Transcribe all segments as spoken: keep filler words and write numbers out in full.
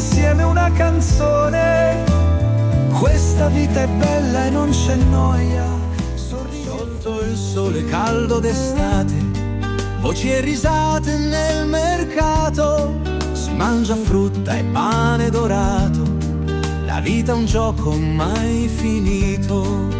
insieme una canzone. Questa vita è bella e non c'è noia. Sorridi sotto il sole caldo d'estate, voci e risate nel mercato. Si mangia frutta e pane dorato, la vita è un gioco mai finito.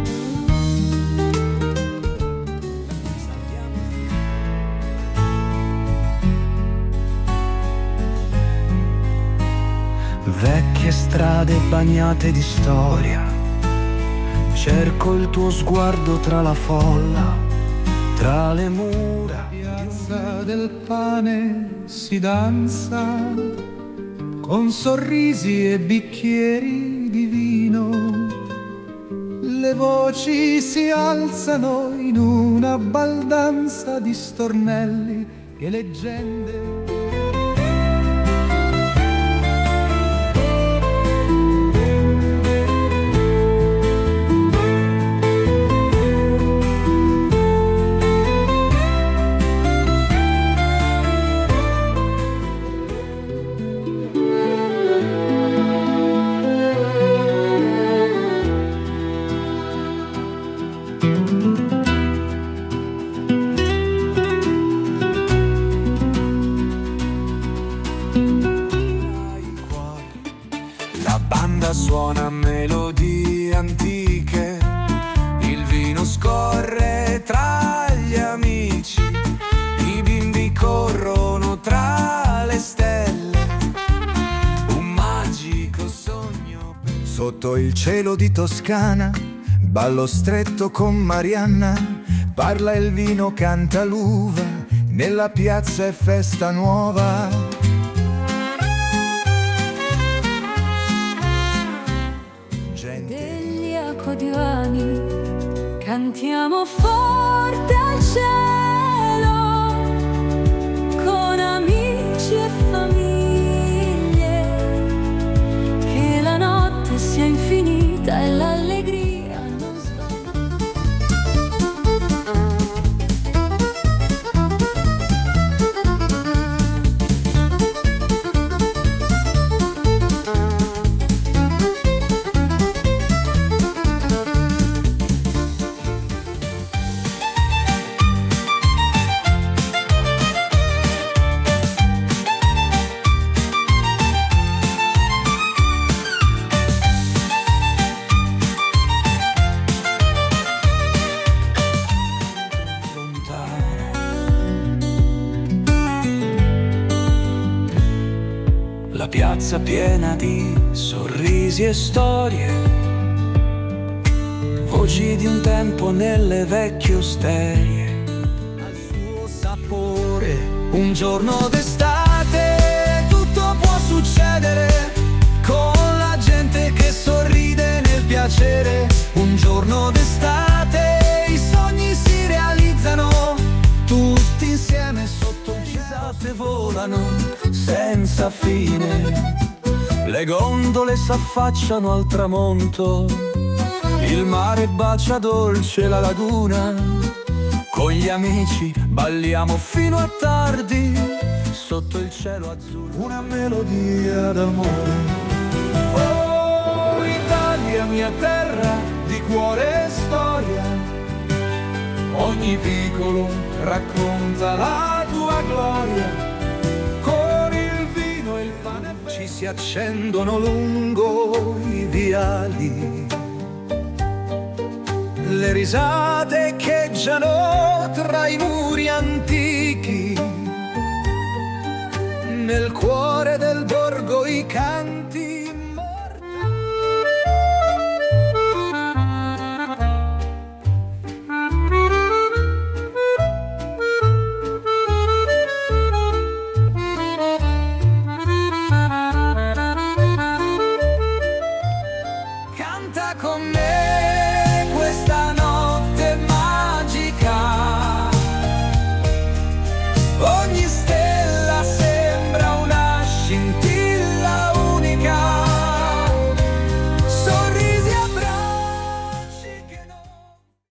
Vecchie strade bagnate di storia, cerco il tuo sguardo tra la folla, tra le mura. Piazza del pane si danza, con sorrisi e bicchieri di vino. Le voci si alzano in una baldanza di stornelli e leggende. Suona melodie antiche, il vino scorre tra gli amici, i bimbi corrono tra le stelle, un magico sogno. Sotto il cielo di Toscana, ballo stretto con Marianna, parla il vino, canta l'uva, nella piazza è festa nuova. Degli accordioni cantiamo forte al cielo, con amici e famiglie, che la notte sia infinita e l'allegria non La piazza piena di sorrisi e storie, voci di un tempo nelle vecchie osterie. Al suo sapore, un giorno d'estate, tutto può succedere, con la gente che sorride nel piacere. Un giorno d'estate, i sogni si realizzano, tutti insieme sotto il cielo volano senza fine. Le gondole s'affacciano al tramonto, il mare bacia dolce la laguna. Con gli amici balliamo fino a tardi, sotto il cielo azzurro. Una melodia d'amore. Oh, Italia, mia terra di cuore e storia, ogni vicolo racconta la tua gloria. Ci si accendono lungo i viali, le risate echeggiano tra i muri antichi, nel cuore del borgo i canti